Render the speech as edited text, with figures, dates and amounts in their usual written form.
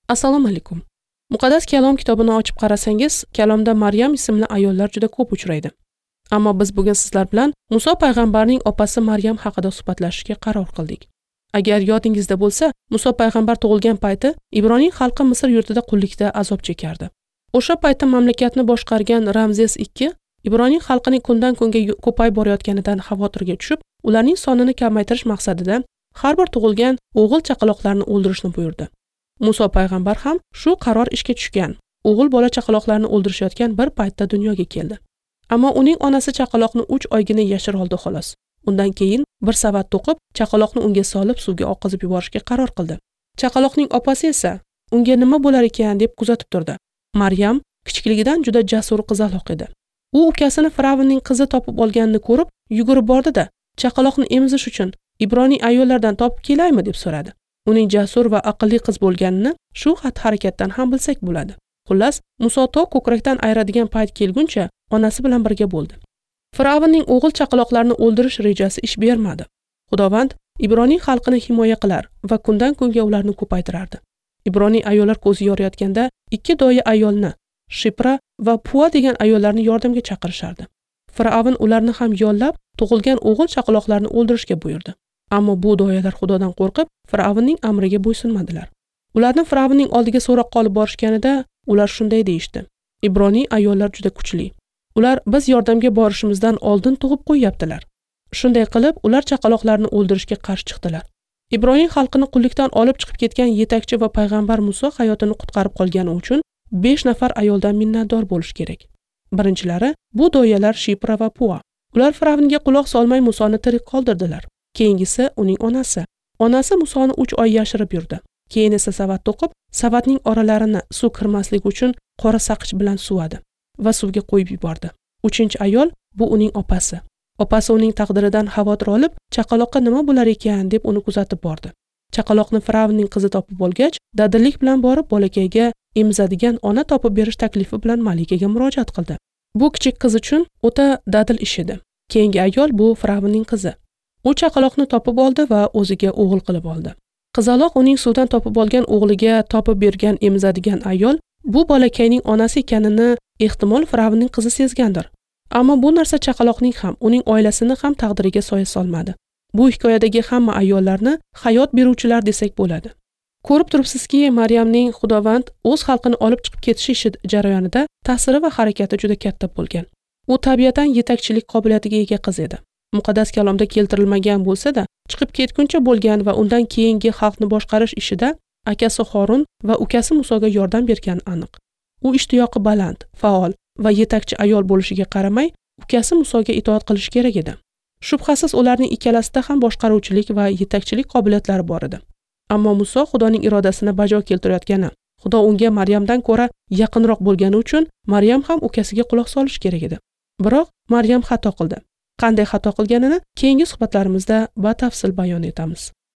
Assalomu alaykum. Muqaddas kalom kitobini ochib qarasangiz, kalomda Maryam ismli ayollar juda ko'p uchraydi. Ammo biz bugun sizlar bilan Muso payg'ambarning opasi Maryam haqida suhbatlashishga qaror qildik. Agar yodingizda bo'lsa, Muso payg'ambar tug'ilgan payti Ibroniy xalqi Misr yurtida qullikda azob chekardi. O'sha paytda mamlakatni boshqargan Ramzes II Ibroniy xalqining kundan kunga ko'payib borayotganidan xavotirga tushib, ularning sonini kamaytirish maqsadida har bir tug'ilgan o'g'il chaqaloqlarni o'ldirishni buyurdi. Muso payg'ambar ham shu qaror ishga tushgan. O'g'il bola chaqaloqlarni o'ldirishayotgan bir paytda dunyoga keldi. Ammo uning onasi chaqaloqni 3 oygina yashir oldi xolos. Undan keyin bir savat to'qib, chaqaloqni unga solib suvga oqizib yuborishga qaror qildi. Chaqaloqning opasi esa unga nima bo'lar ekan deb kuzatib turdi. Maryam kichikligidan juda jasur qizaloq edi. U ukasini Firavnning qizi topib olganini ko'rib, yugurib bordi-da, chaqaloqni emizish uchun Ibroniy ayollardan topib kelaymi deb so'radi. Uning jasur va aqlli qiz bo'lganini shu xatti-harakatdan ham bilsak bo'ladi. Xullas, Muso to ko'krakdan ayiradigan payt kelguncha onasi bilan birga bo'ldi. Firavnning o'g'il chaqaloqlarni o'ldirish rejasi ish bermadi. Xudovand Ibroniy xalqini himoya qilar va kundan kunga ularni ko'paytirardi. Ibroniy ayollar ko'zi yoriyotganda 2 doya ayolni, Shipra va Pua degan ayollarni yordamga chaqirishardi. Firavn ularni ham yollab, tug'ilgan o'g'il chaqaloqlarni o'ldirishga buyurdi. Ammo bu doyalar Xudodan qo'rqib, Firavnning amriga bo'ysunmadilar. Ularni Firavnning oldiga so'roqqa olib borishganida, ular shunday deyishdi: Ibroniy ayollar juda kuchli. Ular biz yordamga borishimizdan oldin tug'ib qo'yaptilar. Shunday qilib, ular chaqaloqlarni o'ldirishga qarshi chiqdilar. Ibroniy xalqini qullikdan olib chiqib ketgan yetakchi va payg'ambar Muso hayotini qutqarib qolgani uchun 5 nafar ayoldan minnatdor bo'lish kerak. Birinchilari bu doyalar Shipra va Pua. Ular Firavnga quloq solmay Musoni tirik qoldirdilar. Keyingisi uning onasi. Onasi Musoni 3 oy yashirib yurdi. Keyin esa savat to'qib, savatning oralarini suv kirmasligi uchun qora saqich bilan suvadi va suvga qo'yib yubordi. 3-ayol bu uning opasi. Opasi uning taqdiridan xavotir olib, chaqaloqqa nima bo'lar ekan deb uni kuzatib bordi. Chaqaloqni Firavnning qizi topib olgach, dadillik bilan borib bolakayga emizadigan ona topib berish taklifi bilan malikaga murojaat qildi. Bu kichik qiz uchun o'ta dadil ish edi. Keyingi ayol bu Firavnning qizi. U chaqaloqni topib oldi va o'ziga o'g'il qilib oldi. Qizaloq uning suvdan topib olgan o'g'liga topib bergan emizadigan ayol bu bolakayning onasi ekanini ehtimol Firavnning qizi sezgandir. Ammo bu narsa chaqaloqning ham, uning oilasini ham taqdiriga soya solmadi. Bu hikoyadagi hamma ayollarni hayot beruvchilar desak bo'ladi. Ko'rib turibsizki, Maryamning Xudovand o'z xalqini olib chiqib ketish ishi jarayonida ta'siri va harakati juda katta bo'lgan. U tabiatan yetakchilik qobiliyatiga ega qiz edi. Muqaddas kalomda keltirilmagan bo'lsa-da, chiqib ketguncha bo'lgan va undan keyingi xalqni boshqarish ishida akasi Horun va ukasi Musoga yordam bergani aniq. U ishtiyoqi baland, faol va yetakchi ayol bo'lishiga qaramay, ukasi Musoga itoat qilish kerak edi. Shubhasiz ularning ikkalasida ham boshqaruvchilik va yetakchilik qobiliyatlari bor edi. Ammo Muso Xudoning irodasini bajo keltirayotgani, Xudo unga Maryamdan ko'ra yaqinroq bo'lgani uchun Maryam ham ukasiga quloq solish kerak edi. Biroq Maryam xato qildi. Qanday xato qilganini keyingi suhbatlarimizda batafsil bayon etamiz.